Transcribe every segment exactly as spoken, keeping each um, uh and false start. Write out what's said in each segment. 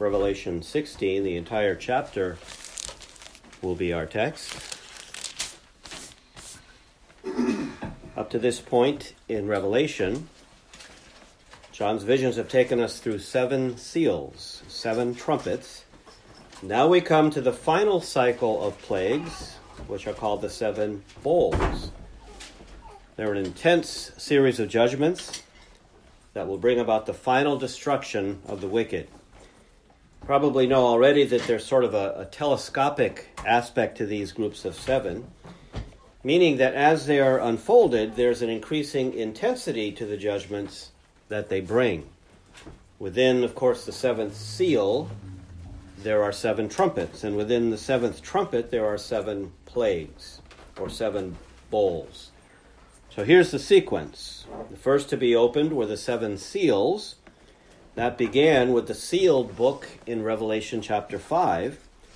Revelation sixteen. The entire chapter will be our text. Up to this point in Revelation, John's visions have taken us through seven seals, seven trumpets. Now we come to the final cycle of plagues, which are called the seven bowls. They're an intense series of judgments that will bring about the final destruction of the wicked. Probably know already that there's sort of a, a telescopic aspect to these groups of seven, meaning that as they are unfolded, there's an increasing intensity to the judgments that they bring. Within, of course, the seventh seal, there are seven trumpets, and within the seventh trumpet, there are seven plagues, or seven bowls. So here's the sequence. The first to be opened were the seven seals. That began with the sealed book in Revelation chapter five,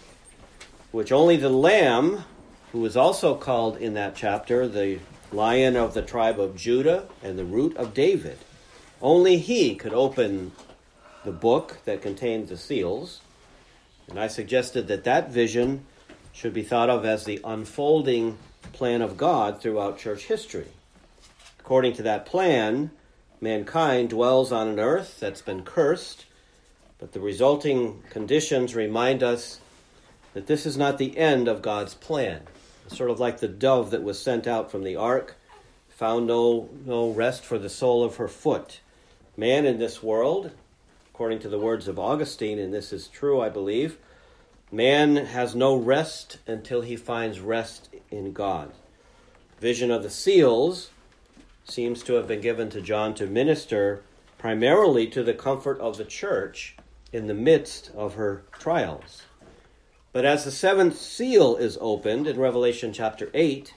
which only the Lamb, who is also called in that chapter the Lion of the tribe of Judah and the Root of David, only he could open the book that contained the seals. And I suggested that that vision should be thought of as the unfolding plan of God throughout church history. According to that plan, mankind dwells on an earth that's been cursed, but the resulting conditions remind us that this is not the end of God's plan. It's sort of like the dove that was sent out from the ark, found no, no rest for the sole of her foot. Man in this world, according to the words of Augustine, and this is true, I believe, man has no rest until he finds rest in God. Vision of the seals seems to have been given to John to minister primarily to the comfort of the church in the midst of her trials. But as the seventh seal is opened in Revelation chapter eight,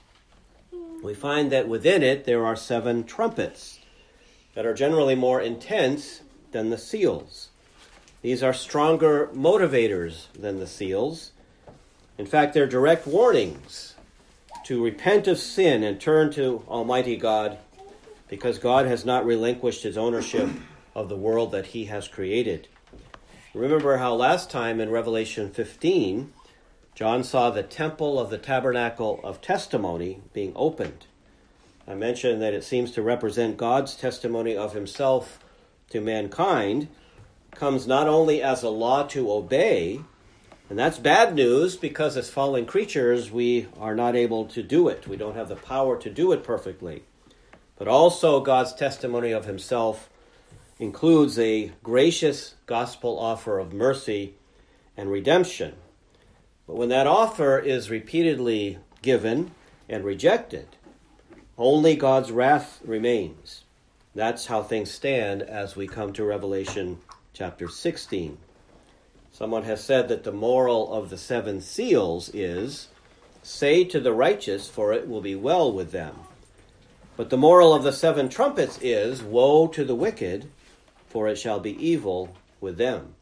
we find that within it there are seven trumpets that are generally more intense than the seals. These are stronger motivators than the seals. In fact, they're direct warnings to repent of sin and turn to Almighty God, because God has not relinquished his ownership of the world that he has created. Remember how last time in Revelation fifteen, John saw the temple of the tabernacle of testimony being opened. I mentioned that it seems to represent God's testimony of himself to mankind, comes not only as a law to obey, and that's bad news because as fallen creatures we are not able to do it. We don't have the power to do it perfectly. But also God's testimony of himself includes a gracious gospel offer of mercy and redemption. But when that offer is repeatedly given and rejected, only God's wrath remains. That's how things stand as we come to Revelation chapter sixteen. Someone has said that the moral of the seven seals is, "Say to the righteous, for it will be well with them." But the moral of the seven trumpets is, "Woe to the wicked, for it shall be evil with them."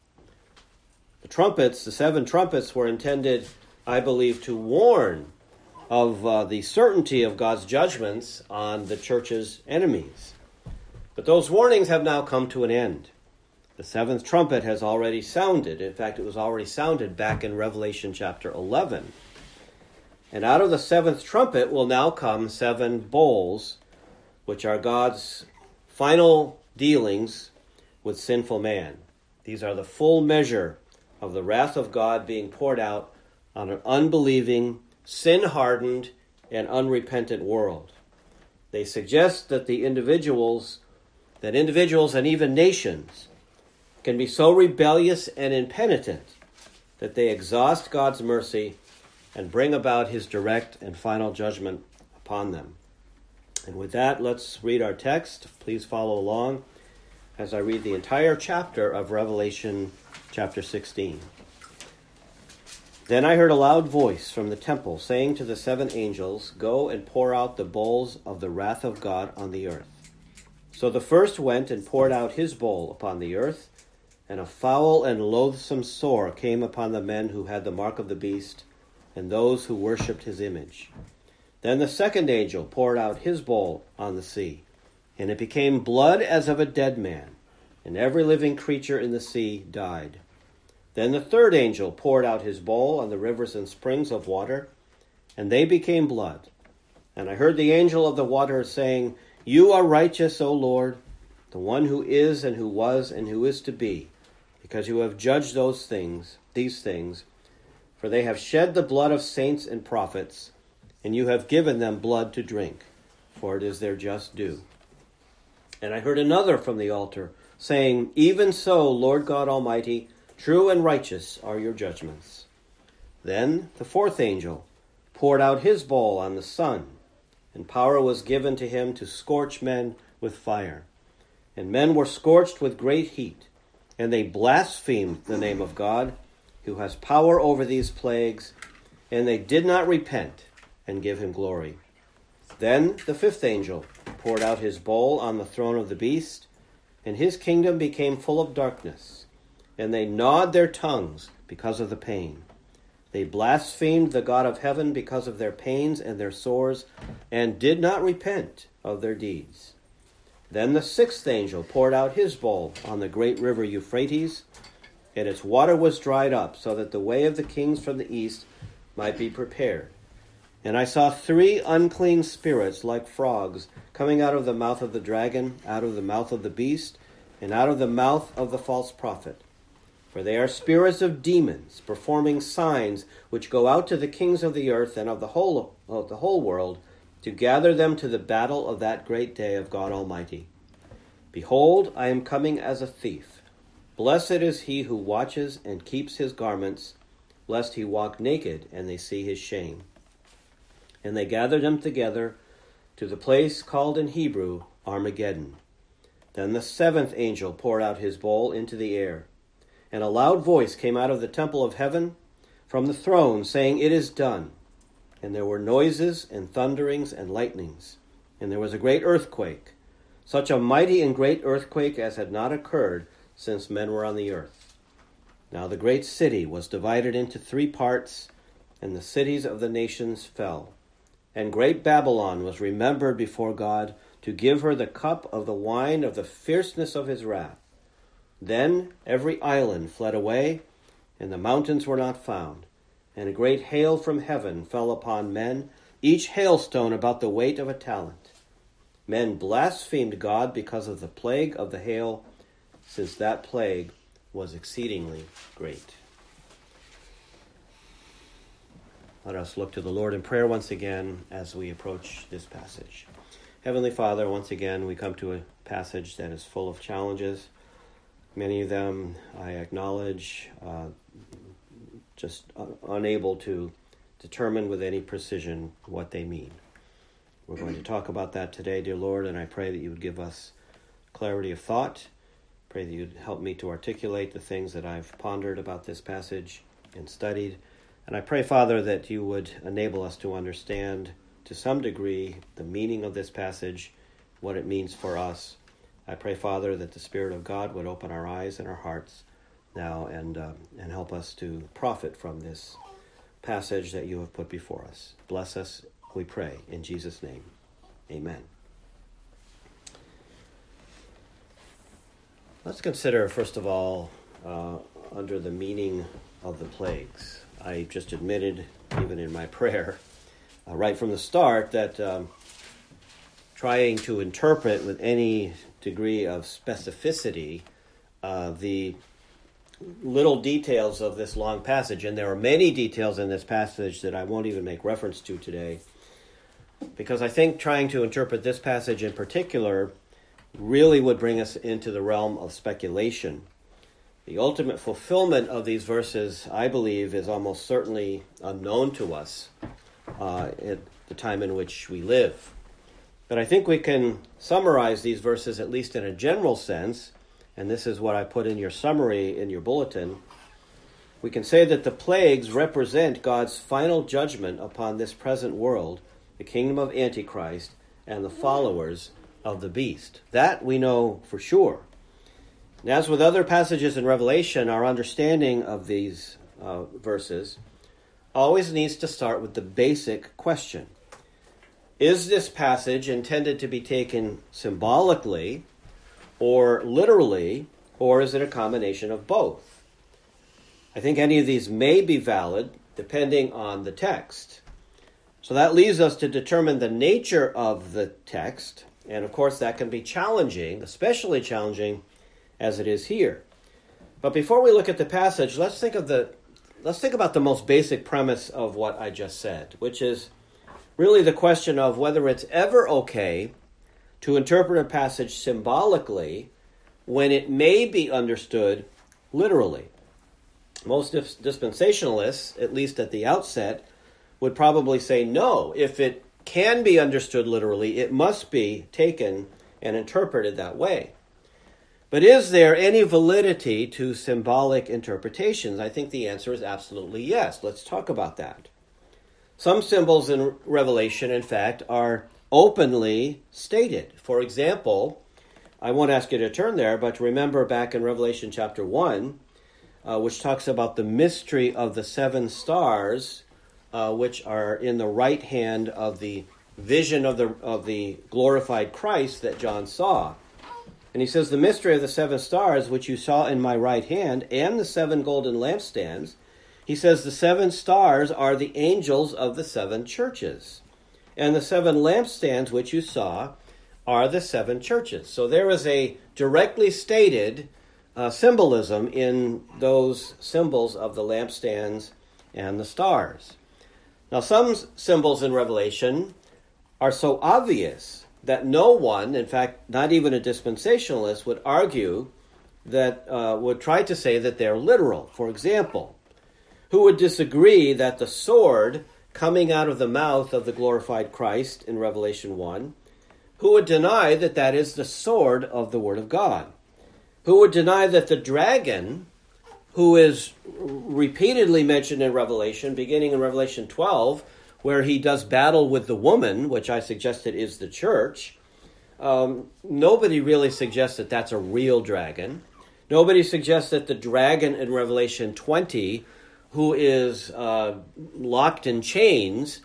The trumpets, the seven trumpets, were intended, I believe, to warn of uh, the certainty of God's judgments on the church's enemies. But those warnings have now come to an end. The seventh trumpet has already sounded. In fact, it was already sounded back in Revelation chapter eleven. And out of the seventh trumpet will now come seven bowls, which are God's final dealings with sinful man. These are the full measure of the wrath of God being poured out on an unbelieving, sin-hardened, and unrepentant world. They suggest that the individuals, that individuals and even nations can be so rebellious and impenitent that they exhaust God's mercy and bring about his direct and final judgment upon them. And with that, let's read our text. Please follow along as I read the entire chapter of Revelation chapter sixteen. Then I heard a loud voice from the temple saying to the seven angels, "Go and pour out the bowls of the wrath of God on the earth." So the first went and poured out his bowl upon the earth, and a foul and loathsome sore came upon the men who had the mark of the beast and those who worshipped his image. Then the second angel poured out his bowl on the sea, and it became blood as of a dead man, and every living creature in the sea died. Then the third angel poured out his bowl on the rivers and springs of water, and they became blood. And I heard the angel of the water saying, You are righteous, O Lord, the one who is and who was and who is to be, because you have judged those things, these things, for they have shed the blood of saints and prophets, and you have given them blood to drink, for it is their just due. And I heard another from the altar, saying, Even so, Lord God Almighty, true and righteous are your judgments. Then the fourth angel poured out his bowl on the sun, and power was given to him to scorch men with fire. And men were scorched with great heat, and they blasphemed the name of God, who has power over these plagues, and they did not repent and give him glory. Then the fifth angel poured out his bowl on the throne of the beast, and his kingdom became full of darkness, and they gnawed their tongues because of the pain. They blasphemed the God of heaven because of their pains and their sores, and did not repent of their deeds. Then the sixth angel poured out his bowl on the great river Euphrates, and its water was dried up, so that the way of the kings from the east might be prepared. And I saw three unclean spirits like frogs coming out of the mouth of the dragon, out of the mouth of the beast, and out of the mouth of the false prophet. For they are spirits of demons, performing signs which go out to the kings of the earth and of the whole of the whole world, to gather them to the battle of that great day of God Almighty. Behold, I am coming as a thief. Blessed is he who watches and keeps his garments, lest he walk naked and they see his shame. And they gathered them together to the place called in Hebrew Armageddon. Then the seventh angel poured out his bowl into the air, and a loud voice came out of the temple of heaven from the throne, saying, It is done. And there were noises and thunderings and lightnings, and there was a great earthquake, such a mighty and great earthquake as had not occurred since men were on the earth. Now the great city was divided into three parts, and the cities of the nations fell. And great Babylon was remembered before God, to give her the cup of the wine of the fierceness of his wrath. Then every island fled away, and the mountains were not found. And a great hail from heaven fell upon men, each hailstone about the weight of a talent. Men blasphemed God because of the plague of the hail, since that plague was exceedingly great. Let us look to the Lord in prayer once again as we approach this passage. Heavenly Father, once again we come to a passage that is full of challenges. Many of them I acknowledge, uh, just un- unable to determine with any precision what they mean. We're going to talk about that today, dear Lord, and I pray that you would give us clarity of thought. Pray that you'd help me to articulate the things that I've pondered about this passage and studied. And I pray, Father, that you would enable us to understand to some degree the meaning of this passage, what it means for us. I pray, Father, that the Spirit of God would open our eyes and our hearts now and uh, and help us to profit from this passage that you have put before us. Bless us, we pray, in Jesus' name. Amen. Let's consider, first of all, uh, under the meaning of the plagues. I just admitted, even in my prayer, uh, right from the start, that um, trying to interpret with any degree of specificity uh, the little details of this long passage, and there are many details in this passage that I won't even make reference to today, because I think trying to interpret this passage in particular really would bring us into the realm of speculation. The ultimate fulfillment of these verses, I believe, is almost certainly unknown to us uh, at the time in which we live. But I think we can summarize these verses, at least in a general sense, and this is what I put in your summary in your bulletin. We can say that the plagues represent God's final judgment upon this present world, the kingdom of Antichrist, and the followers of the beast. That we know for sure. And as with other passages in Revelation, our understanding of these uh, verses always needs to start with the basic question. Is this passage intended to be taken symbolically or literally, or is it a combination of both? I think any of these may be valid depending on the text. So that leaves us to determine the nature of the text. And of course, that can be challenging, especially challenging as it is here. But before we look at the passage, let's think of the let's think about the most basic premise of what I just said, which is really the question of whether it's ever okay to interpret a passage symbolically when it may be understood literally. Most dispensationalists, at least at the outset, would probably say no. If it can be understood literally, it must be taken and interpreted that way. But is there any validity to symbolic interpretations? I think the answer is absolutely yes. Let's talk about that. Some symbols in Revelation, in fact, are openly stated. For example, I won't ask you to turn there, but remember back in Revelation chapter one, uh, which talks about the mystery of the seven stars, uh, which are in the right hand of the vision of the of the glorified Christ that John saw. And he says, the mystery of the seven stars, which you saw in my right hand, and the seven golden lampstands, he says the seven stars are the angels of the seven churches. And the seven lampstands, which you saw, are the seven churches. So there is a directly stated uh, symbolism in those symbols of the lampstands and the stars. Now, some symbols in Revelation are so obvious that no one, in fact, not even a dispensationalist, would argue that, uh, would try to say that they're literal. For example, who would disagree that the sword coming out of the mouth of the glorified Christ in Revelation one, who would deny that that is the sword of the Word of God? Who would deny that the dragon, who is repeatedly mentioned in Revelation, beginning in Revelation twelve, where he does battle with the woman, which I suggested is the church, um, nobody really suggests that that's a real dragon. Nobody suggests that the dragon in Revelation twenty, who is uh, locked in chains,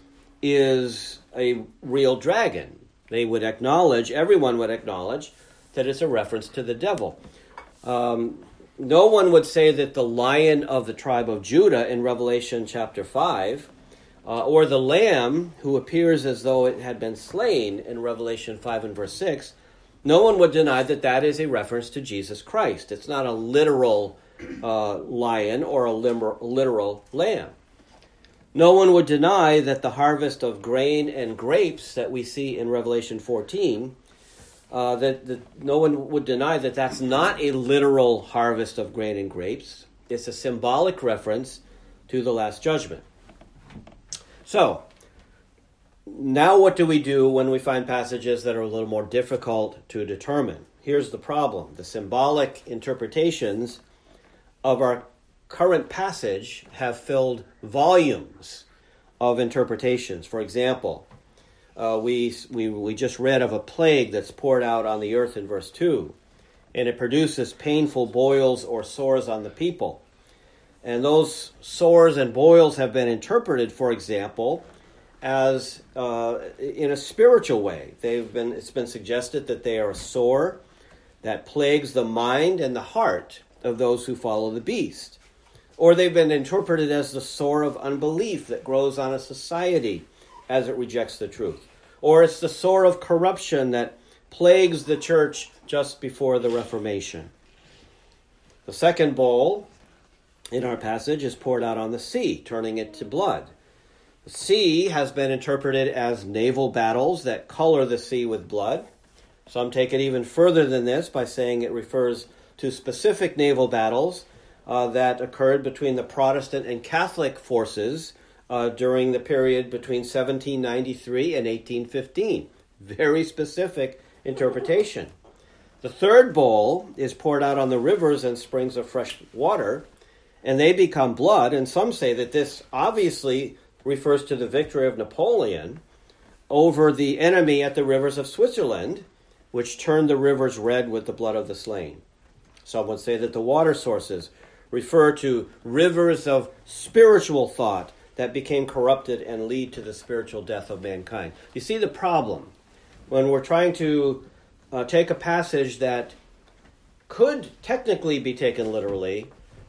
is a real dragon. They would acknowledge, everyone would acknowledge, that it's a reference to the devil. Um, no one would say that the lion of the tribe of Judah in Revelation chapter five, Uh, or the lamb who appears as though it had been slain in Revelation five and verse six, no one would deny that that is a reference to Jesus Christ. It's not a literal uh, lion or a lim- literal lamb. No one would deny that the harvest of grain and grapes that we see in Revelation fourteen, uh, that, that no one would deny that that's not a literal harvest of grain and grapes. It's a symbolic reference to the Last Judgment. So, now what do we do when we find passages that are a little more difficult to determine? Here's the problem. The symbolic interpretations of our current passage have filled volumes of interpretations. For example, uh, we, we, we just read of a plague that's poured out on the earth in verse two, and it produces painful boils or sores on the people. And those sores and boils have been interpreted, for example, as uh, in a spiritual way. They've been it's been suggested that they are a sore that plagues the mind and the heart of those who follow the beast. Or they've been interpreted as the sore of unbelief that grows on a society as it rejects the truth. Or it's the sore of corruption that plagues the church just before the Reformation. The second bowl in our passage is poured out on the sea, turning it to blood. The sea has been interpreted as naval battles that color the sea with blood. Some take it even further than this by saying it refers to specific naval battles uh, that occurred between the Protestant and Catholic forces uh, during the period between seventeen ninety-three and eighteen fifteen. Very specific interpretation. The third bowl is poured out on the rivers and springs of fresh water, and they become blood. And some say that this obviously refers to the victory of Napoleon over the enemy at the rivers of Switzerland, which turned the rivers red with the blood of the slain. Some would say that the water sources refer to rivers of spiritual thought that became corrupted and lead to the spiritual death of mankind. You see the problem when we're trying to uh, take a passage that could technically be taken literally,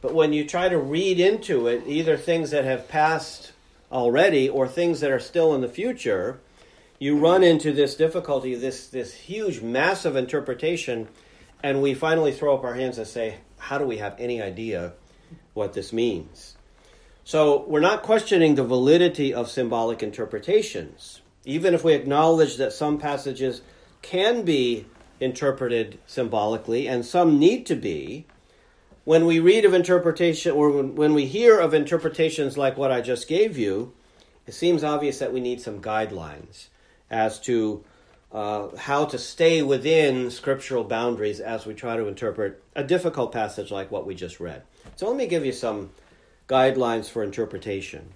But when you try to read into it, either things that have passed already or things that are still in the future, you run into this difficulty, this, this huge, massive interpretation, and we finally throw up our hands and say, how do we have any idea what this means? So we're not questioning the validity of symbolic interpretations. Even if we acknowledge that some passages can be interpreted symbolically and some need to be, when we read of interpretation, or when, when we hear of interpretations like what I just gave you, it seems obvious that we need some guidelines as to uh, how to stay within scriptural boundaries as we try to interpret a difficult passage like what we just read. So let me give you some guidelines for interpretation.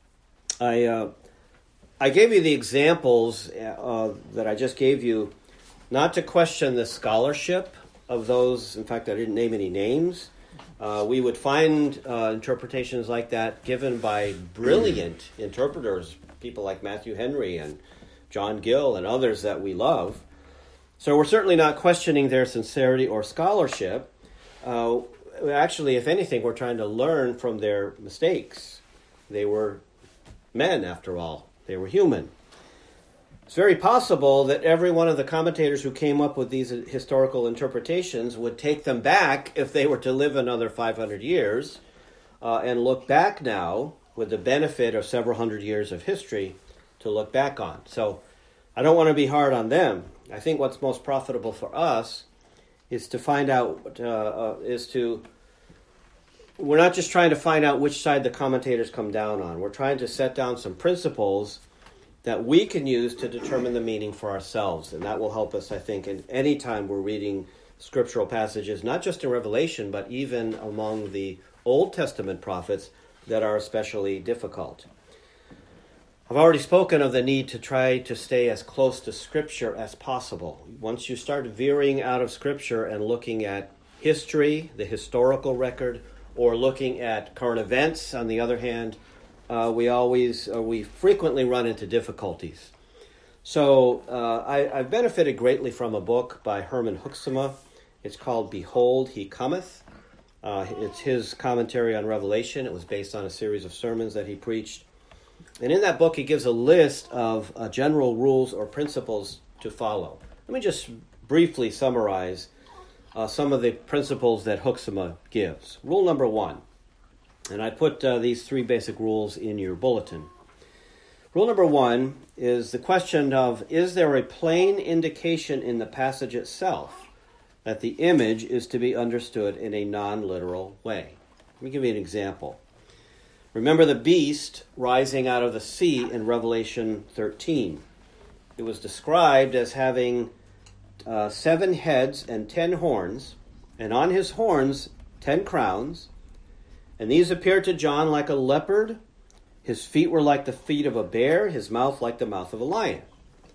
I uh, I gave you the examples uh, that I just gave you, not to question the scholarship of those. In fact, I didn't name any names. Uh, we would find uh, interpretations like that given by brilliant interpreters, people like Matthew Henry and John Gill and others that we love. So we're certainly not questioning their sincerity or scholarship. Uh, actually, if anything, we're trying to learn from their mistakes. They were men, after all. They were human. It's very possible that every one of the commentators who came up with these historical interpretations would take them back if they were to live another five hundred years uh, and look back now with the benefit of several hundred years of history to look back on. So I don't want to be hard on them. I think what's most profitable for us is to find out, uh, uh, is to, we're not just trying to find out which side the commentators come down on. We're trying to set down some principles that we can use to determine the meaning for ourselves. And that will help us, I think, in any time we're reading scriptural passages, not just in Revelation, but even among the Old Testament prophets that are especially difficult. I've already spoken of the need to try to stay as close to Scripture as possible. Once you start veering out of Scripture and looking at history, the historical record, or looking at current events, on the other hand, uh, we always, uh, we frequently run into difficulties. So uh, I, I've benefited greatly from a book by Herman Hoeksema. It's called Behold, He Cometh. Uh, it's his commentary on Revelation. It was based on a series of sermons that he preached. And in that book, he gives a list of uh, general rules or principles to follow. Let me just briefly summarize uh, some of the principles that Hoeksema gives. Rule number one, and I put uh, these three basic rules in your bulletin. Rule number one is the question of, is there a plain indication in the passage itself that the image is to be understood in a non-literal way? Let me give you an example. Remember the beast rising out of the sea in Revelation thirteen. It was described as having uh, seven heads and ten horns, and on his horns ten crowns, and these appeared to John like a leopard. His feet were like the feet of a bear, his mouth like the mouth of a lion.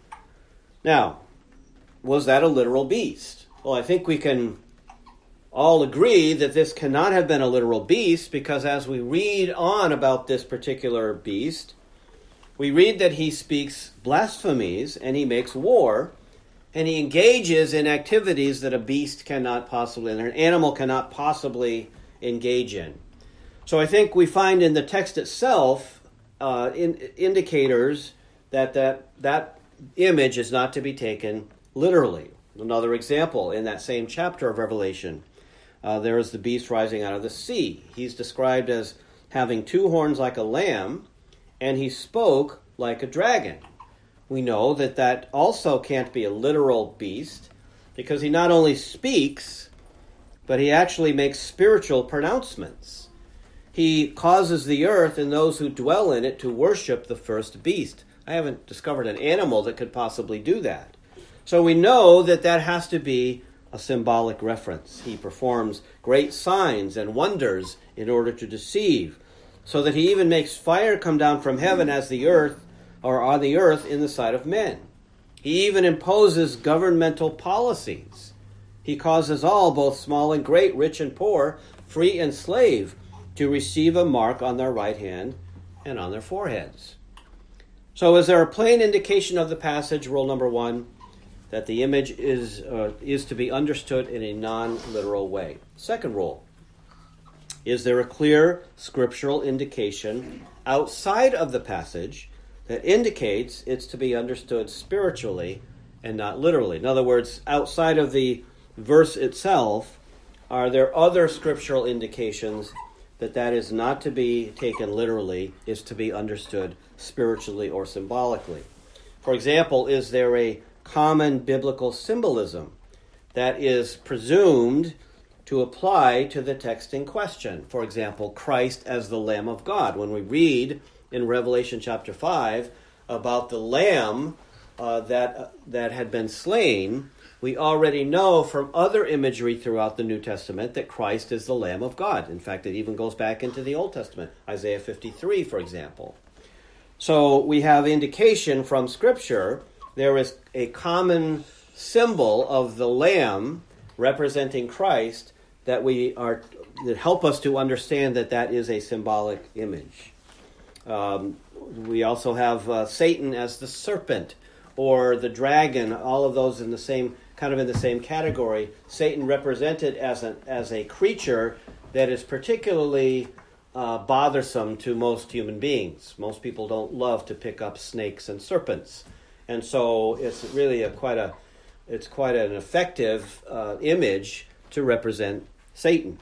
Now, was that a literal beast? Well, I think we can all agree that this cannot have been a literal beast, because as we read on about this particular beast, we read that he speaks blasphemies and he makes war and he engages in activities that a beast cannot possibly, and an animal cannot possibly engage in. So I think we find in the text itself uh, in, indicators that, that that image is not to be taken literally. Another example, in that same chapter of Revelation, Uh, there is the beast rising out of the sea. He's described as having two horns like a lamb, and he spoke like a dragon. We know that that also can't be a literal beast, because he not only speaks, but he actually makes spiritual pronouncements. He causes the earth and those who dwell in it to worship the first beast. I haven't discovered an animal that could possibly do that. So we know that that has to be a symbolic reference. He performs great signs and wonders in order to deceive, so that he even makes fire come down from heaven as the earth, or on the earth in the sight of men. He even imposes governmental policies. He causes all, both small and great, rich and poor, free and slave, to receive a mark on their right hand and on their foreheads. So is there a plain indication of the passage, rule number one, that the image is uh, is to be understood in a non-literal way? Second rule, Is there a clear scriptural indication outside of the passage that indicates it's to be understood spiritually and not literally? In other words, outside of the verse itself, are there other scriptural indications that that is not to be taken literally, is to be understood spiritually or symbolically? For example, is there a common biblical symbolism that is presumed to apply to the text in question? For example, Christ as the Lamb of God. When we read in Revelation chapter five about the Lamb uh, that uh, that had been slain, we already know from other imagery throughout the New Testament that Christ is the Lamb of God. In fact, it even goes back into the Old Testament, Isaiah fifty-three, for example. So we have indication from Scripture there is a common symbol of the Lamb representing Christ that we are that help us to understand that that is a symbolic image. Um, we also have uh, Satan as the serpent or the dragon, all of those in the same kind of in the same category. Satan represented as a as a creature that is particularly uh, bothersome to most human beings. Most people don't love to pick up snakes and serpents, and so it's really a quite a it's quite an effective uh, image to represent Satan.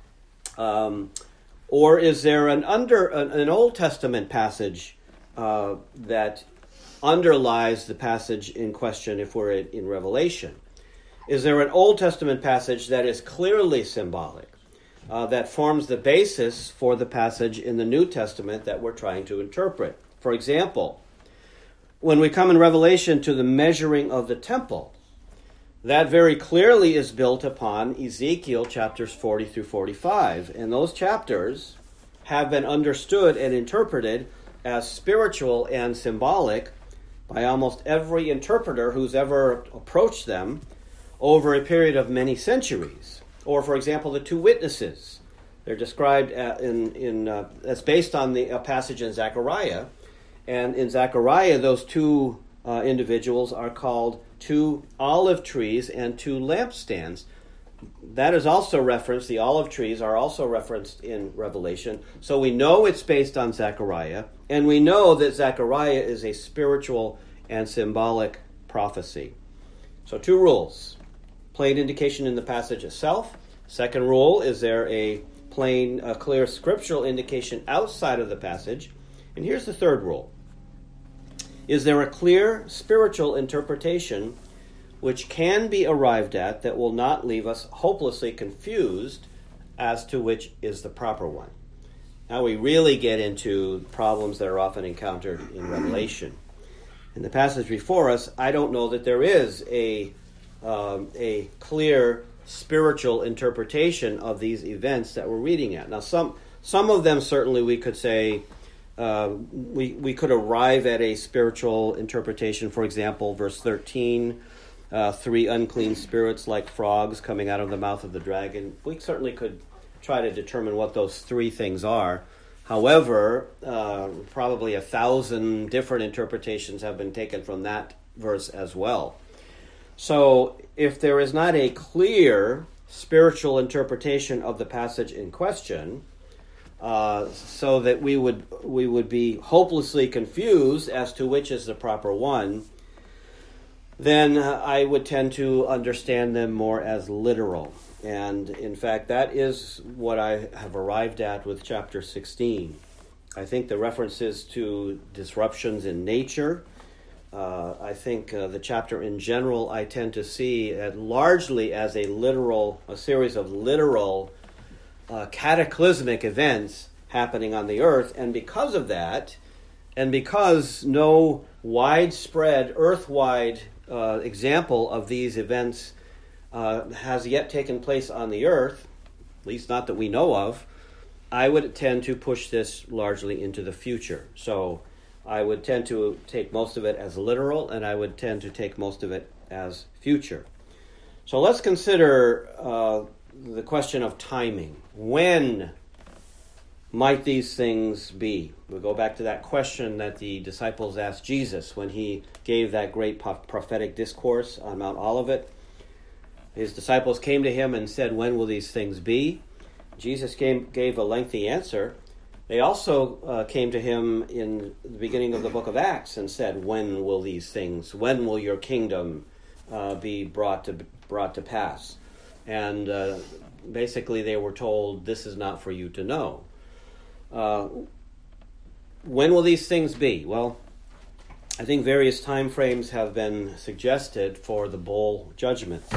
Um, or is there an under an, an Old Testament passage uh, that underlies the passage in question if we're in, in Revelation? Is there an Old Testament passage that is clearly symbolic, uh, that forms the basis for the passage in the New Testament that we're trying to interpret? For example, when we come in Revelation to the measuring of the temple, that very clearly is built upon Ezekiel chapters forty through forty-five. And those chapters have been understood and interpreted as spiritual and symbolic by almost every interpreter who's ever approached them over a period of many centuries. Or, for example, the two witnesses. They're described in, in uh, that's based on the a passage in Zechariah. And in Zechariah, those two uh, individuals are called two olive trees and two lampstands. That is also referenced, the olive trees are also referenced in Revelation. So we know it's based on Zechariah, and we know that Zechariah is a spiritual and symbolic prophecy. So two rules. Plain indication in the passage itself. Second rule, is there a plain, a clear scriptural indication outside of the passage? And here's the third rule. Is there a clear spiritual interpretation which can be arrived at that will not leave us hopelessly confused as to which is the proper one? Now we really get into problems that are often encountered in Revelation. In the passage before us, I don't know that there is a um, a clear spiritual interpretation of these events that we're reading at. Now some some of them certainly we could say Uh, we, we could arrive at a spiritual interpretation. For example, verse thirteen, uh, three unclean spirits like frogs coming out of the mouth of the dragon. We certainly could try to determine what those three things are. However, uh, probably a thousand different interpretations have been taken from that verse as well. So if there is not a clear spiritual interpretation of the passage in question, Uh, so that we would we would be hopelessly confused as to which is the proper one, then I would tend to understand them more as literal. And in fact, that is what I have arrived at with chapter sixteen. I think the references to disruptions in nature, uh, I think uh, the chapter in general I tend to see at largely as a literal, a series of literal Uh, cataclysmic events happening on the earth, and because of that, and because no widespread, earth-wide uh, example of these events uh, has yet taken place on the earth, at least not that we know of, I would tend to push this largely into the future. So I would tend to take most of it as literal, and I would tend to take most of it as future. So let's consider uh, the question of timing. When might these things be? We'll go back to that question that the disciples asked Jesus when he gave that great prophetic discourse on Mount Olivet. His disciples came to him and said, "When will these things be?" Jesus came, gave a lengthy answer. They also uh, came to him in the beginning of the book of Acts and said, when will these things, when will your kingdom uh, be brought to brought to pass? And uh, basically they were told, this is not for you to know. Uh, when will these things be? Well, I think various time frames have been suggested for the bowl judgments.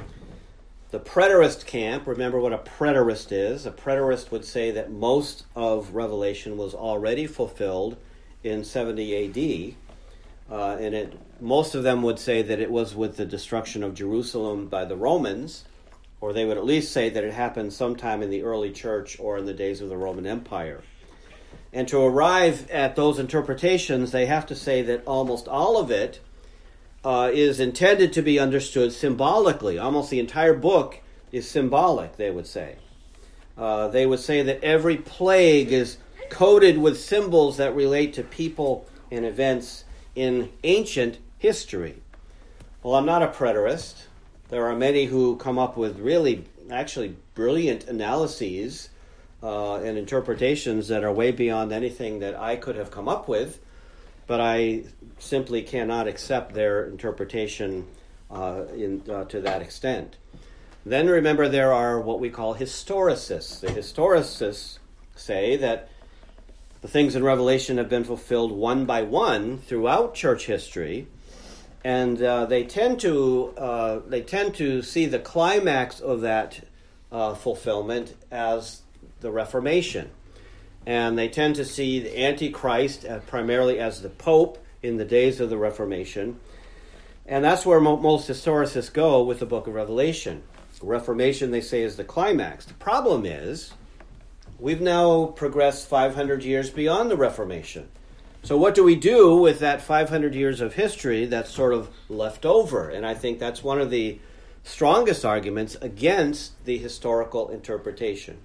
The preterist camp, remember what a preterist is. A preterist would say that most of Revelation was already fulfilled in seventy A D, uh, and it most of them would say that it was with the destruction of Jerusalem by the Romans, or they would at least say that it happened sometime in the early church or in the days of the Roman Empire. And to arrive at those interpretations, they have to say that almost all of it uh, is intended to be understood symbolically. Almost the entire book is symbolic, they would say. Uh, they would say that every plague is coded with symbols that relate to people and events in ancient history. Well, I'm not a preterist. There are many who come up with really, actually brilliant analyses uh, and interpretations that are way beyond anything that I could have come up with, but I simply cannot accept their interpretation uh, in, uh, to that extent. Then remember, there are what we call historicists. The historicists say that the things in Revelation have been fulfilled one by one throughout church history, and uh, they tend to uh, they tend to see the climax of that uh, fulfillment as the Reformation, and they tend to see the Antichrist uh, primarily as the Pope in the days of the Reformation, and that's where mo- most historicists go with the Book of Revelation. Reformation, they say, is the climax. The problem is, we've now progressed five hundred years beyond the Reformation. So what do we do with that five hundred years of history that's sort of left over? And I think that's one of the strongest arguments against the historical interpretation.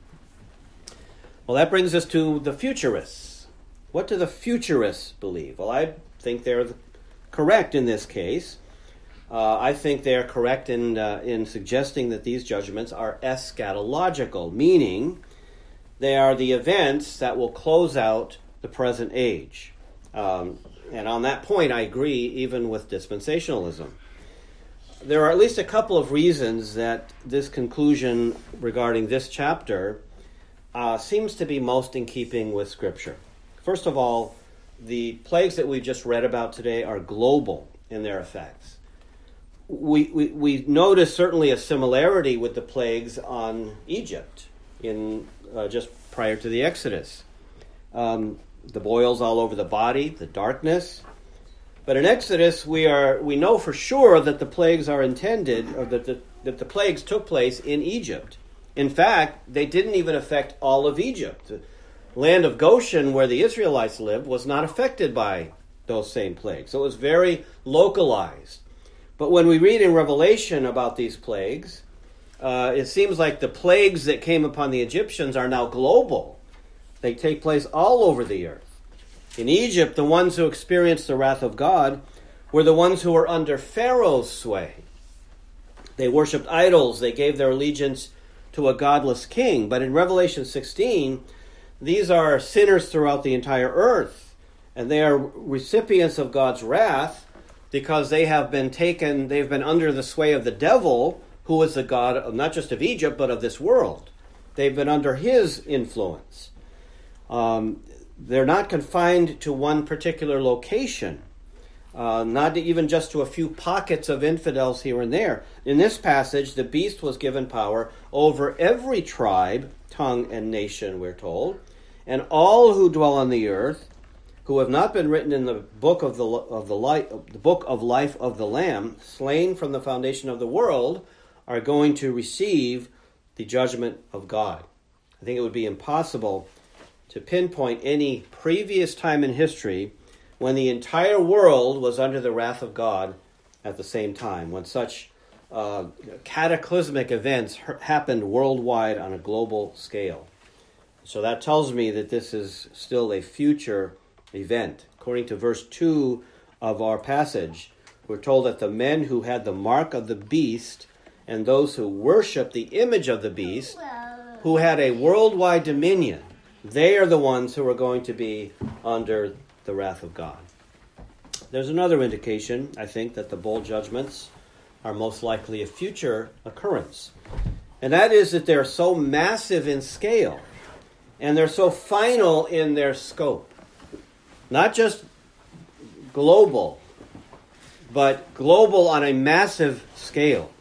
Well, that brings us to the futurists. What do the futurists believe? Well, I think they're correct in this case. Uh, I think they're correct in uh, in suggesting that these judgments are eschatological, meaning they are the events that will close out the present age. Um, and on that point, I agree even with dispensationalism. There are at least a couple of reasons that this conclusion regarding this chapter uh, seems to be most in keeping with Scripture. First of all, the plagues that we've just read about today are global in their effects. We, we, we notice certainly a similarity with the plagues on Egypt in uh, just prior to the Exodus. Um, the boils all over the body, the darkness. But in Exodus, we are we know for sure that the plagues are intended, or that the, that the plagues took place in Egypt. In fact, they didn't even affect all of Egypt. The land of Goshen, where the Israelites lived, was not affected by those same plagues. So it was very localized. But when we read in Revelation about these plagues, uh, it seems like the plagues that came upon the Egyptians are now global. They take place all over the earth. In Egypt, the ones who experienced the wrath of God were the ones who were under Pharaoh's sway. They worshipped idols. They gave their allegiance to a godless king. But in Revelation sixteen, these are sinners throughout the entire earth, and they are recipients of God's wrath because they have been taken, they've been under the sway of the devil, who is the god of, not just of Egypt, but of this world. They've been under his influence. Um, they're not confined to one particular location, uh, not even just to a few pockets of infidels here and there. In this passage, the beast was given power over every tribe, tongue, and nation, we're told, and all who dwell on the earth, who have not been written in the book of the of the life, the book of life of the Lamb, slain from the foundation of the world, are going to receive the judgment of God. I think it would be impossible to pinpoint any previous time in history when the entire world was under the wrath of God at the same time, when such uh, cataclysmic events happened worldwide on a global scale. So that tells me that this is still a future event. According to verse two of our passage, we're told that the men who had the mark of the beast and those who worship the image of the beast who had a worldwide dominion, they are the ones who are going to be under the wrath of God. There's another indication, I think, that the bowl judgments are most likely a future occurrence. And that is that they're so massive in scale and they're so final in their scope. Not just global, but global on a massive scale.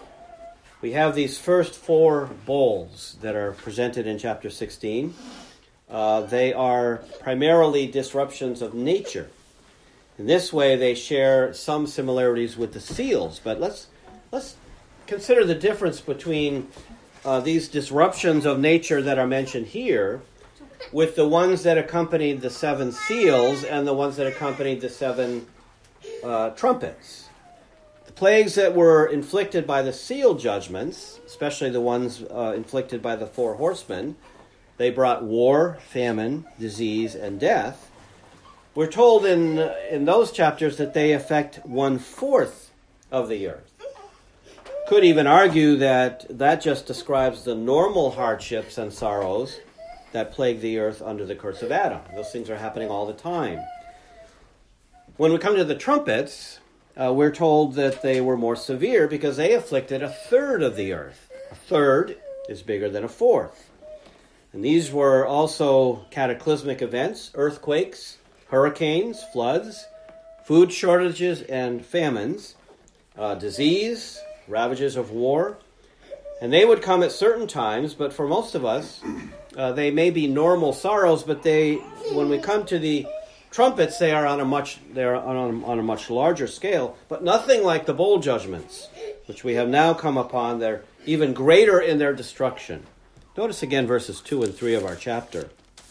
We have these first four bowls that are presented in chapter sixteen. Uh, they are primarily disruptions of nature. In this way, they share some similarities with the seals. But let's let's consider the difference between uh, these disruptions of nature that are mentioned here with the ones that accompanied the seven seals and the ones that accompanied the seven uh, trumpets. The plagues that were inflicted by the seal judgments, especially the ones uh, inflicted by the four horsemen, they brought war, famine, disease, and death. We're told in in those chapters that they affect one-fourth of the earth. Could even argue that that just describes the normal hardships and sorrows that plague the earth under the curse of Adam. Those things are happening all the time. When we come to the trumpets, uh, we're told that they were more severe because they afflicted a third of the earth. A third is bigger than a fourth. And these were also cataclysmic events, earthquakes, hurricanes, floods, food shortages and famines, uh, disease, ravages of war. And they would come at certain times, but for most of us, uh, they may be normal sorrows, but they, when we come to the trumpets, they are on a much they are on a, on a much larger scale, but nothing like the bowl judgments, which we have now come upon. They're even greater in their destruction. Notice again verses two and three of our chapter.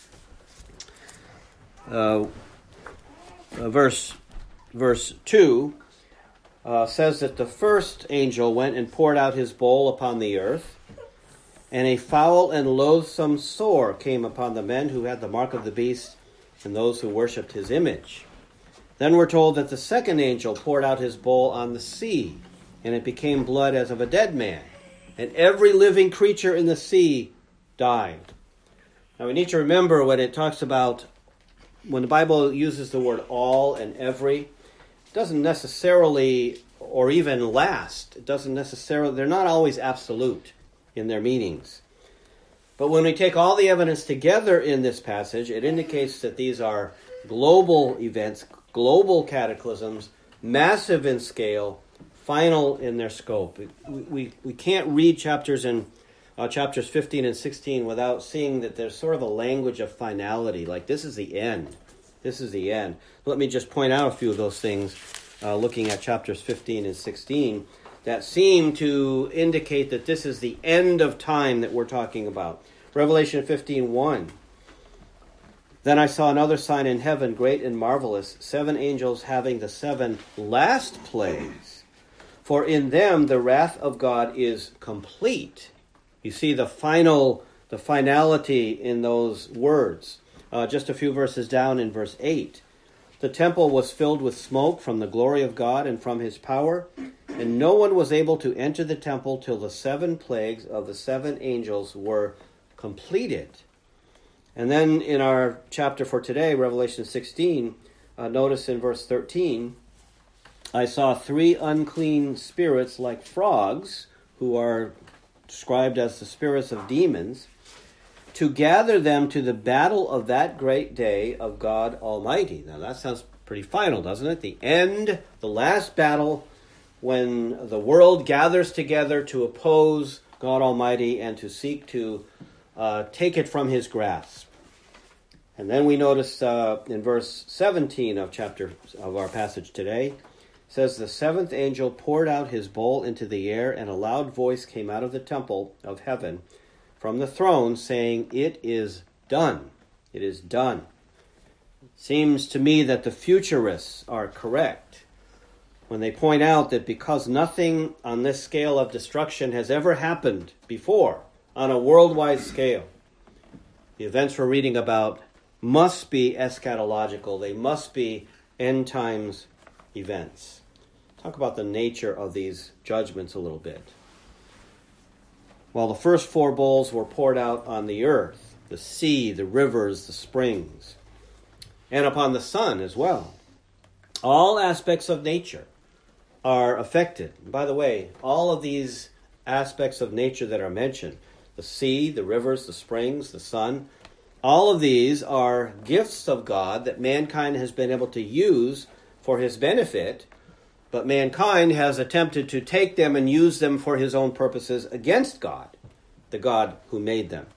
Uh, uh, verse verse two uh, says that the first angel went and poured out his bowl upon the earth, and a foul and loathsome sore came upon the men who had the mark of the beast and those who worshipped his image. Then we're told that the second angel poured out his bowl on the sea, and it became blood as of a dead man, and every living creature in the sea died. Now we need to remember when it talks about, when the Bible uses the word all and every, it doesn't necessarily, or even last, it doesn't necessarily, they're not always absolute in their meanings. But when we take all the evidence together in this passage, it indicates that these are global events, global cataclysms, massive in scale, final in their scope. We, we, we can't read chapters in uh, chapters fifteen and sixteen without seeing that there's sort of a language of finality, like this is the end. This is the end. Let me just point out a few of those things, uh, looking at chapters fifteen and sixteen, that seem to indicate that this is the end of time that we're talking about. Revelation fifteen one. Then I saw another sign in heaven, great and marvelous, seven angels having the seven last plagues. For in them the wrath of God is complete. You see the final, the finality in those words. Uh, just a few verses down in verse eight. The temple was filled with smoke from the glory of God and from his power, and no one was able to enter the temple till the seven plagues of the seven angels were completed. And then in our chapter for today, Revelation sixteen, uh, notice in verse thirteen, I saw three unclean spirits like frogs, who are described as the spirits of demons, to gather them to the battle of that great day of God Almighty. Now that sounds pretty final, doesn't it? The end, the last battle, when the world gathers together to oppose God Almighty and to seek to uh, take it from his grasp. And then we notice uh, in verse seventeen of chapter of our passage today, says, the seventh angel poured out his bowl into the air, and a loud voice came out of the temple of heaven from the throne, saying, it is done. It is done. It seems to me that the futurists are correct when they point out that because nothing on this scale of destruction has ever happened before on a worldwide scale, the events we're reading about must be eschatological. They must be end times events. Talk about the nature of these judgments a little bit. while the first four bowls were poured out on the earth, the sea, the rivers, the springs, and upon the sun as well. All aspects of nature are affected. And by the way, all of these aspects of nature that are mentioned, the sea, the rivers, the springs, the sun, all of these are gifts of God that mankind has been able to use for his benefit, but mankind has attempted to take them and use them for his own purposes against God, the God who made them.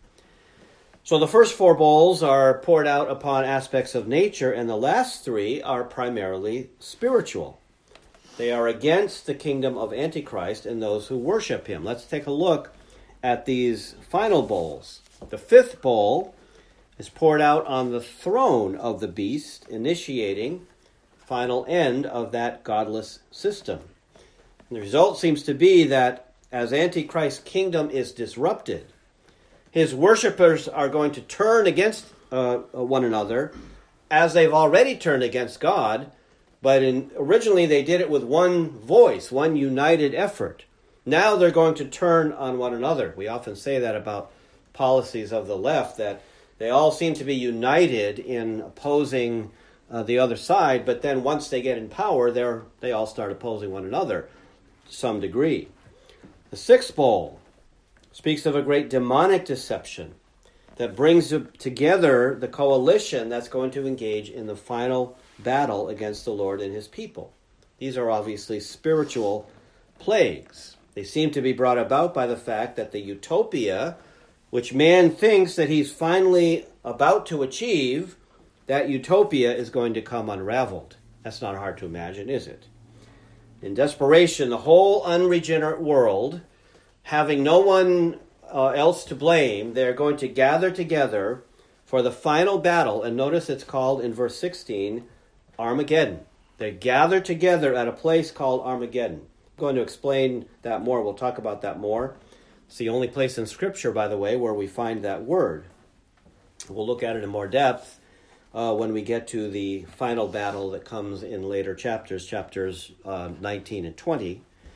So the first four bowls are poured out upon aspects of nature, and the last three are primarily spiritual. They are against the kingdom of Antichrist and those who worship him. Let's take a look at these final bowls. The fifth bowl is poured out on the throne of the beast, initiating final end of that godless system. And the result seems to be that as Antichrist's kingdom is disrupted, his worshipers are going to turn against uh, one another, as they've already turned against God, but in, originally they did it with one voice, one united effort. Now they're going to turn on one another. We often say that about policies of the left, that they all seem to be united in opposing uh, the other side, but then once they get in power, they're, they all start opposing one another to some degree. The sixth bowl speaks of a great demonic deception that brings together the coalition that's going to engage in the final battle against the Lord and his people. These are obviously spiritual plagues. They seem to be brought about by the fact that the utopia, which man thinks that he's finally about to achieve, that utopia is going to come unraveled. That's not hard to imagine, is it? In desperation, the whole unregenerate world, having no one uh, else to blame, they're going to gather together for the final battle. And notice it's called, in verse sixteen, Armageddon. They gather together at a place called Armageddon. I'm going to explain that more. We'll talk about that more. It's the only place in Scripture, by the way, where we find that word. We'll look at it in more depth uh, when we get to the final battle that comes in later chapters, chapters uh, nineteen and twenty.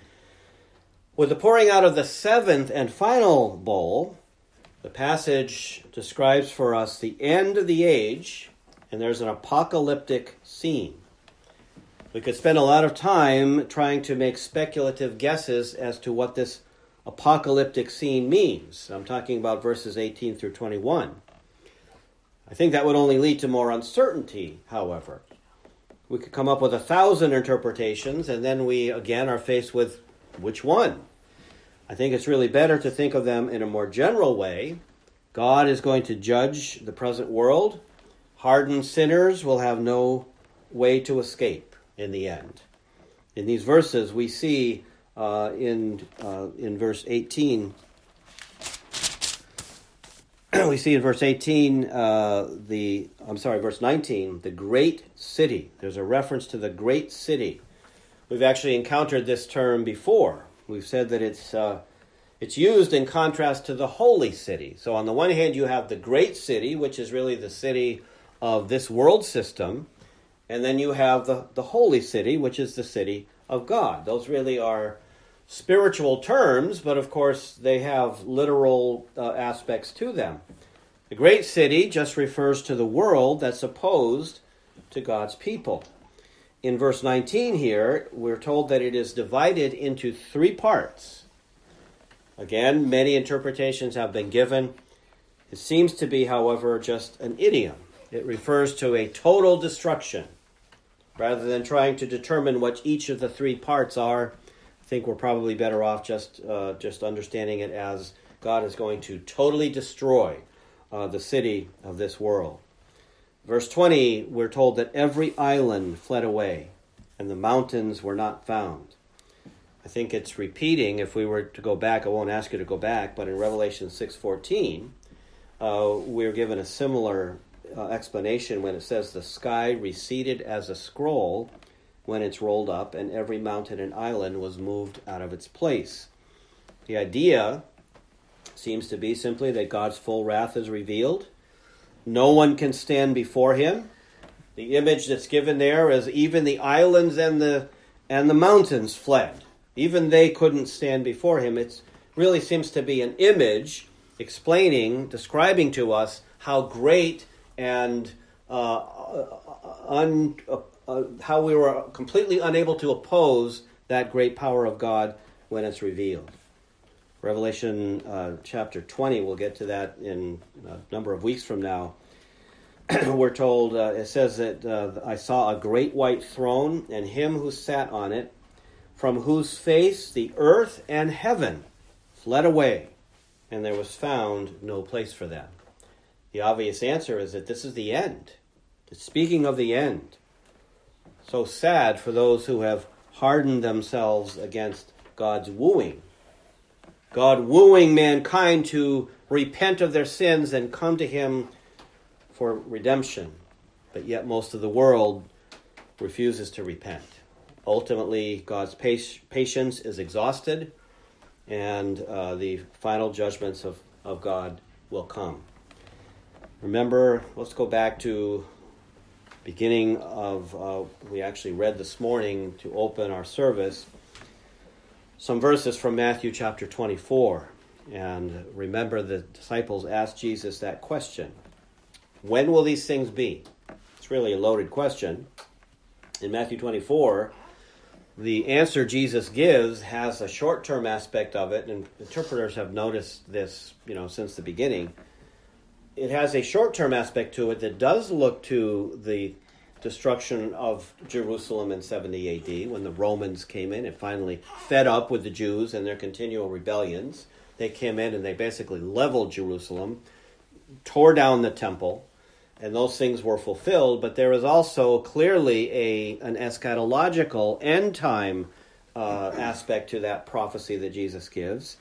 With the pouring out of the seventh and final bowl, the passage describes for us the end of the age, and there's an apocalyptic scene. We could spend a lot of time trying to make speculative guesses as to what this apocalyptic scene means. I'm talking about verses eighteen through twenty-one. I think that would only lead to more uncertainty, however. We could come up with a thousand interpretations, and then we again are faced with which one? I think it's really better to think of them in a more general way. God is going to judge the present world. Hardened sinners will have no way to escape in the end. In these verses, we see uh, in uh, in verse eighteen, we see in verse eighteen, uh, the I'm sorry, verse nineteen, the great city. There's a reference to the great city. We've actually encountered this term before. We've said that it's uh, it's used in contrast to the holy city. So on the one hand, you have the great city, which is really the city of this world system, and then you have the, the holy city, which is the city of God. Those really are spiritual terms, but of course they have literal uh, aspects to them. The great city just refers to the world that's opposed to God's people. In verse nineteen here, we're told that it is divided into three parts. Again, many interpretations have been given. It seems to be, however, just an idiom. It refers to a total destruction. Rather than trying to determine what each of the three parts are, I think we're probably better off just uh, just understanding it as God is going to totally destroy uh, the city of this world. Verse twenty, we're told that every island fled away, and the mountains were not found. I think it's repeating, if we were to go back, I won't ask you to go back, but in Revelation six fourteen, uh, we're given a similar uh, explanation when it says the sky receded as a scroll when it's rolled up, and every mountain and island was moved out of its place. The idea seems to be simply that God's full wrath is revealed. No one can stand before him. The image that's given there is even the islands and the and the mountains fled. Even they couldn't stand before him. It's really seems to be an image explaining, describing to us how great and uh, un, uh, uh, how we were completely unable to oppose that great power of God when it's revealed. Revelation uh, chapter twenty, we'll get to that in a number of weeks from now. We're told, uh, it says that uh, I saw a great white throne and him who sat on it, from whose face the earth and heaven fled away, and there was found no place for them. The obvious answer is that this is the end. It's speaking of the end. So sad for those who have hardened themselves against God's wooing. God wooing mankind to repent of their sins and come to him for redemption. But yet most of the world refuses to repent. Ultimately, God's patience is exhausted, and uh, the final judgments of, of God will come. Remember, let's go back to beginning of, uh, we actually read this morning to open our service, some verses from Matthew chapter twenty-four. And remember, the disciples asked Jesus that question. When will these things be? It's really a loaded question. In Matthew twenty-four, the answer Jesus gives has a short-term aspect of it, and interpreters have noticed this, you know, since the beginning. It has a short-term aspect to it that does look to the destruction of Jerusalem in seventy A D, when the Romans came in and finally fed up with the Jews and their continual rebellions. They came in and they basically leveled Jerusalem, tore down the temple, and those things were fulfilled. But there is also clearly a an eschatological end-time uh, aspect to that prophecy that Jesus gives.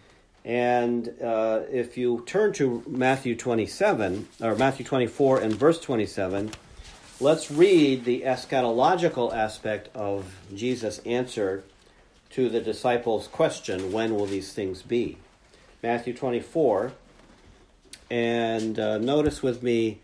And uh, if you turn to Matthew twenty-seven, or Matthew twenty-four and verse twenty-seven, let's read the eschatological aspect of Jesus' answer to the disciples' question, when will these things be? Matthew twenty-four, and uh, notice with me,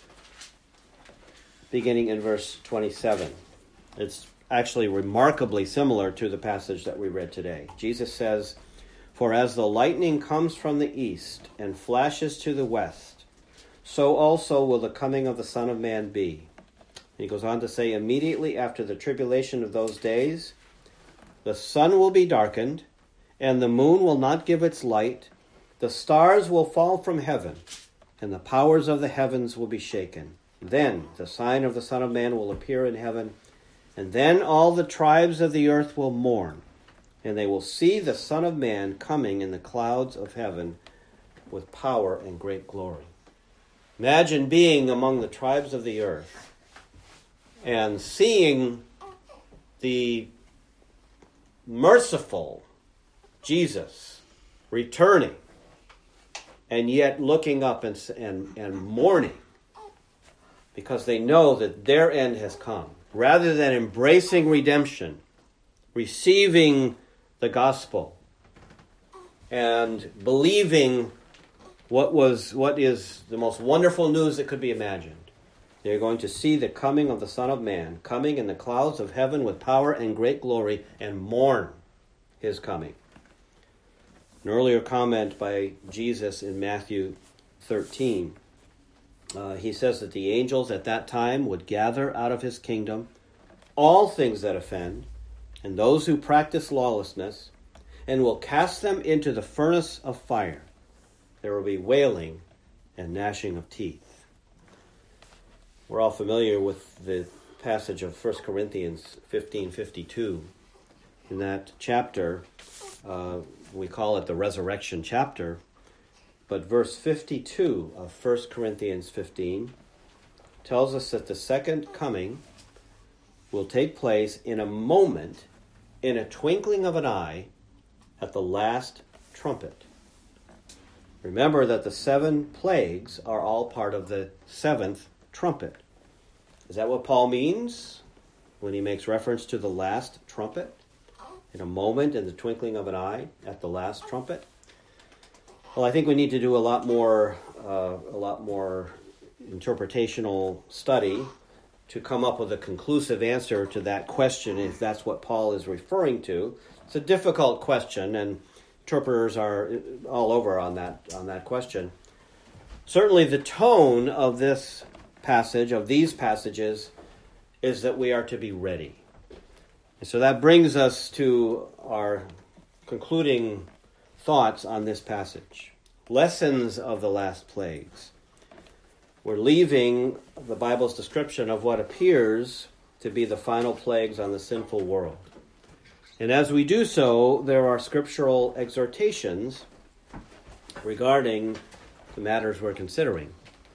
beginning in verse twenty-seven. It's actually remarkably similar to the passage that we read today. Jesus says, "For as the lightning comes from the east and flashes to the west, so also will the coming of the Son of Man be." And he goes on to say, "Immediately after the tribulation of those days, the sun will be darkened, and the moon will not give its light. The stars will fall from heaven, and the powers of the heavens will be shaken. Then the sign of the Son of Man will appear in heaven, and then all the tribes of the earth will mourn, and they will see the Son of Man coming in the clouds of heaven with power and great glory." Imagine being among the tribes of the earth and seeing the merciful Jesus returning, and yet looking up and, and, and mourning because they know that their end has come. Rather than embracing redemption, receiving the gospel, and believing what was what is the most wonderful news that could be imagined, they're going to see the coming of the Son of Man, coming in the clouds of heaven with power and great glory, and mourn his coming. An earlier comment by Jesus in Matthew thirteen, uh, he says that the angels at that time would gather out of his kingdom all things that offend, and those who practice lawlessness, and will cast them into the furnace of fire. There will be wailing and gnashing of teeth. We're all familiar with the passage of First Corinthians fifteen fifty-two. In that chapter, uh, we call it the resurrection chapter, but verse fifty-two of First Corinthians fifteen tells us that the second coming will take place in a moment, in a twinkling of an eye, at the last trumpet. Remember that the seven plagues are all part of the seventh trumpet. Is that what Paul means when he makes reference to the last trumpet? In a moment, in the twinkling of an eye, at the last trumpet? Well, I think we need to do a lot more, uh, a lot more interpretational study to come up with a conclusive answer to that question, if that's what Paul is referring to. It's a difficult question, and interpreters are all over on that on that question. Certainly the tone of this passage, of these passages, is that we are to be ready. And so that brings us to our concluding thoughts on this passage. Lessons of the last plagues. We're leaving the Bible's description of what appears to be the final plagues on the sinful world. And as we do so, there are scriptural exhortations regarding the matters we're considering.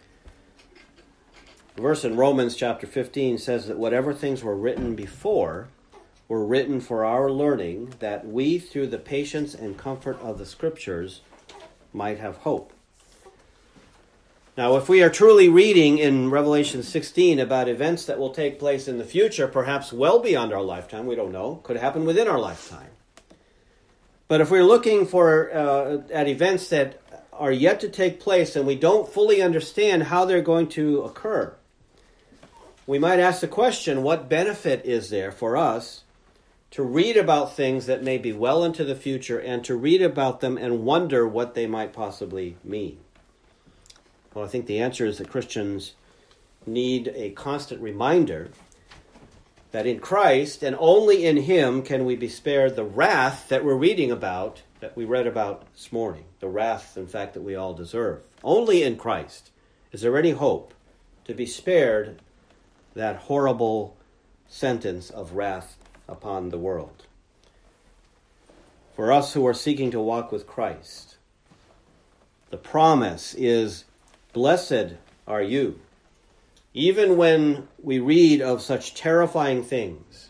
The verse in Romans chapter fifteen says that whatever things were written before were written for our learning, that we, through the patience and comfort of the Scriptures, might have hope. Now, if we are truly reading in Revelation sixteen about events that will take place in the future, perhaps well beyond our lifetime, we don't know, could happen within our lifetime. But if we're looking for uh, at events that are yet to take place and we don't fully understand how they're going to occur, we might ask the question, what benefit is there for us to read about things that may be well into the future and to read about them and wonder what they might possibly mean? Well, I think the answer is that Christians need a constant reminder that in Christ and only in Him can we be spared the wrath that we're reading about, that we read about this morning. The wrath, in fact, that we all deserve. Only in Christ is there any hope to be spared that horrible sentence of wrath upon the world. For us who are seeking to walk with Christ, the promise is, blessed are you. Even when we read of such terrifying things,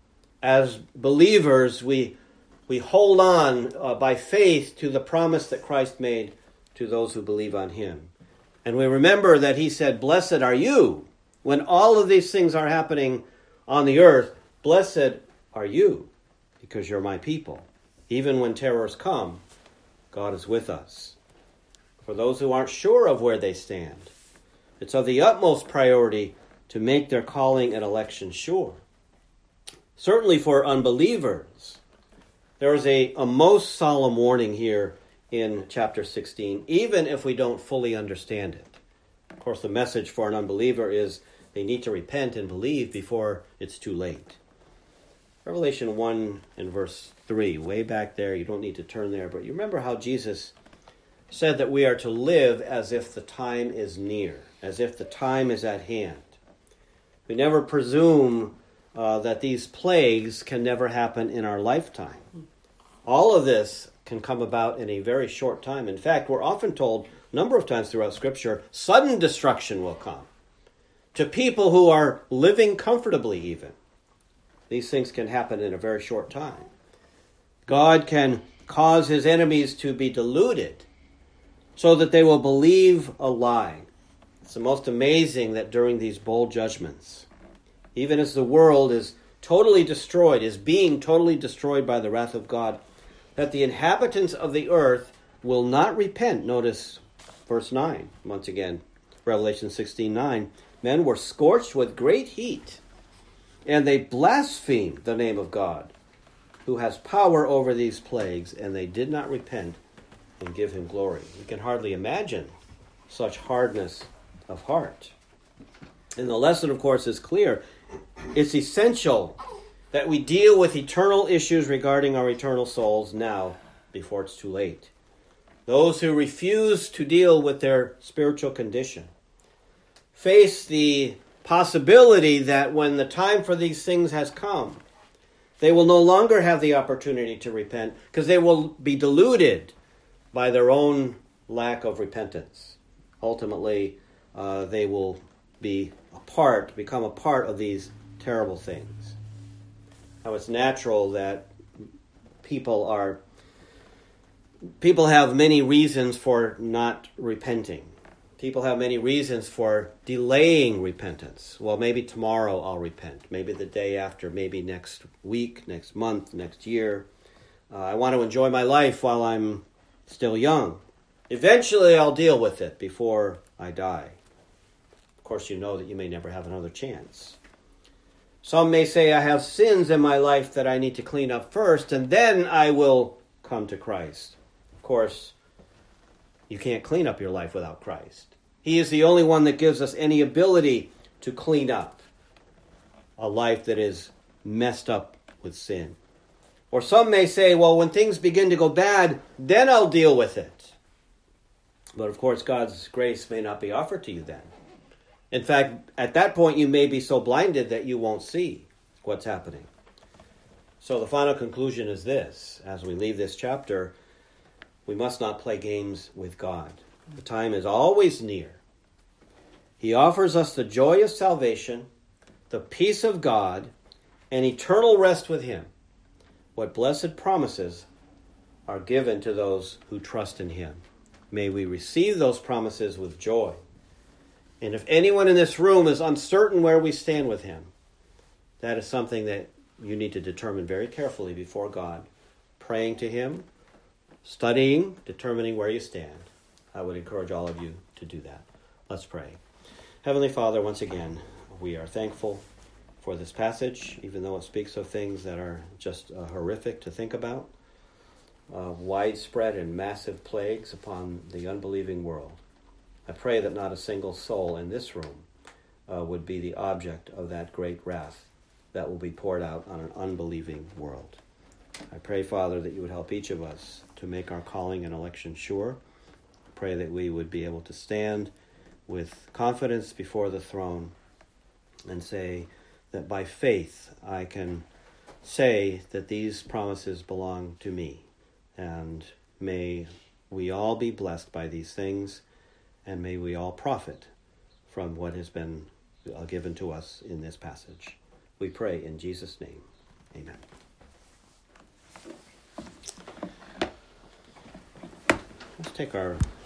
as believers, we we hold on uh, by faith to the promise that Christ made to those who believe on Him. And we remember that He said, blessed are you. When all of these things are happening on the earth, blessed are you, because you're my people. Even when terrors come, God is with us. For those who aren't sure of where they stand, it's of the utmost priority to make their calling and election sure. Certainly for unbelievers, there is a, a most solemn warning here in chapter sixteen, even if we don't fully understand it. Of course, the message for an unbeliever is they need to repent and believe before it's too late. Revelation one and verse three, way back there, you don't need to turn there, but you remember how Jesus said that we are to live as if the time is near, as if the time is at hand. We never presume uh, that these plagues can never happen in our lifetime. All of this can come about in a very short time. In fact, we're often told a number of times throughout Scripture, sudden destruction will come to people who are living comfortably even. These things can happen in a very short time. God can cause His enemies to be deluded so that they will believe a lie. It's the most amazing that during these bold judgments, even as the world is totally destroyed, is being totally destroyed by the wrath of God, that the inhabitants of the earth will not repent. Notice verse nine, once again, Revelation sixteen nine. Men were scorched with great heat, and they blasphemed the name of God, who has power over these plagues, and they did not repent and give Him glory. We can hardly imagine such hardness of heart. And the lesson, of course, is clear. It's essential that we deal with eternal issues regarding our eternal souls now, before it's too late. Those who refuse to deal with their spiritual condition face the possibility that when the time for these things has come, they will no longer have the opportunity to repent because they will be deluded by their own lack of repentance. Ultimately, uh, they will be a part, become a part of these terrible things. Now, it's natural that people are, people have many reasons for not repenting. People have many reasons for delaying repentance. Well, maybe tomorrow I'll repent. Maybe the day after. Maybe next week, next month, next year. Uh, I want to enjoy my life while I'm still young. Eventually I'll deal with it before I die. Of course, you know that you may never have another chance. Some may say, I have sins in my life that I need to clean up first, and then I will come to Christ. Of course, you can't clean up your life without Christ. He is the only one that gives us any ability to clean up a life that is messed up with sin. Or some may say, well, when things begin to go bad, then I'll deal with it. But of course, God's grace may not be offered to you then. In fact, at that point, you may be so blinded that you won't see what's happening. So the final conclusion is this. As we leave this chapter, we must not play games with God. The time is always near. He offers us the joy of salvation, the peace of God, and eternal rest with him. What blessed promises are given to those who trust in him. May we receive those promises with joy. And if anyone in this room is uncertain where we stand with him, that is something that you need to determine very carefully before God. Praying to him, studying, determining where you stand. I would encourage all of you to do that. Let's pray. Heavenly Father, once again, we are thankful for this passage, even though it speaks of things that are just uh, horrific to think about. Uh, widespread and massive plagues upon the unbelieving world. I pray that not a single soul in this room uh, would be the object of that great wrath that will be poured out on an unbelieving world. I pray, Father, that you would help each of us to make our calling and election sure. I pray that we would be able to stand with confidence before the throne and say that by faith I can say that these promises belong to me. And may we all be blessed by these things, and may we all profit from what has been uh, given to us in this passage. We pray in Jesus' name. Amen. Let's take our